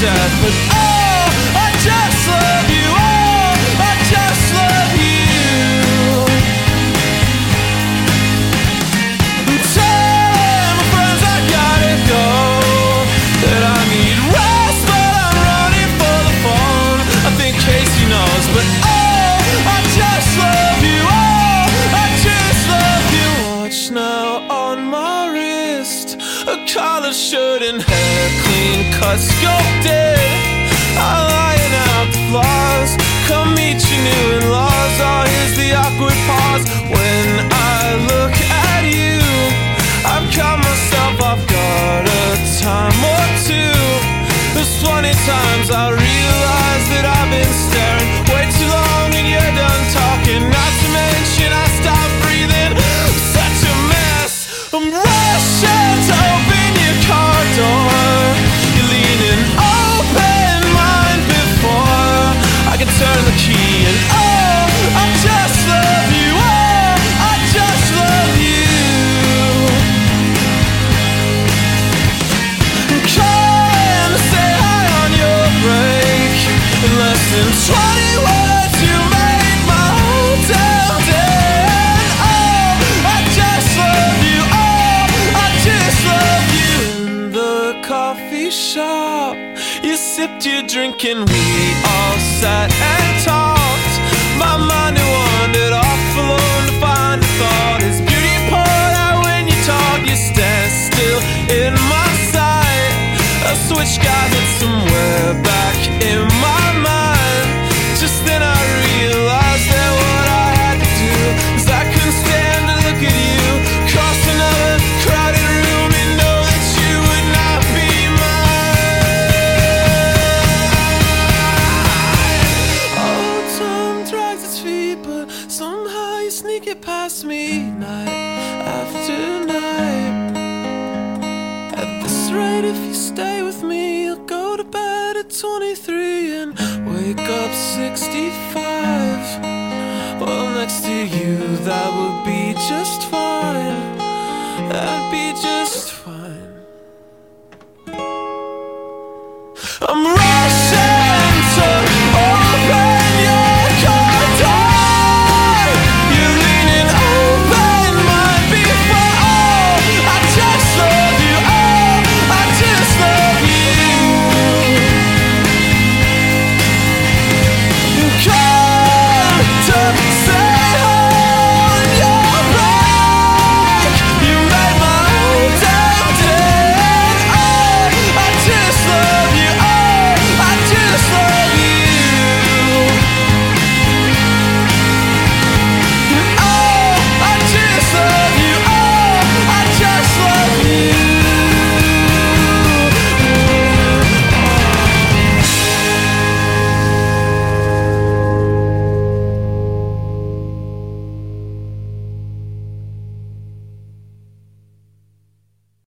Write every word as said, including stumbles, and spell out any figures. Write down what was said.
death. But oh, I just love you, oh, I just love you. I'm telling my friends I gotta go, that I need rest, but I'm running for the phone. I think Casey knows, but oh, I just love you, oh, I just love you. Watch now on my wrist, a collared shirt and hair clean cut, sculpted. I'm lying out the flaws. Come meet your new in-laws. Oh, here's the awkward pause when I look at you. I've caught myself off guard a time or two. There's twenty times I realize that I've been staring way too long and you're done talking. Not to mention I stopped breathing. I'm such a mess. I'm rushing to open your car door. You're leaning open mind before I can turn the key. And oh, I just love you, oh, I just love you. I'm calling to say hi on your break. In less than twenty words you made my whole damn day. And oh, I just love you, oh, I just love you. In the coffee shop, you sipped your drink and we all sat and talked. My mind had wandered off alone to find a thought. His beauty poured out when you talk. You stand still in my sight. A switch got hit somewhere back in my mind. Just then I realized that what I had to do is I couldn't stand to look at you across another crowded room and know that you would not be mine. Oh, time drags its feet, but somehow you sneak it past me night after night. At this rate, if you stay with me, you'll go to bed at twenty-three and wake up sixty-five. Well, next to you, that would be just fine. That'd be just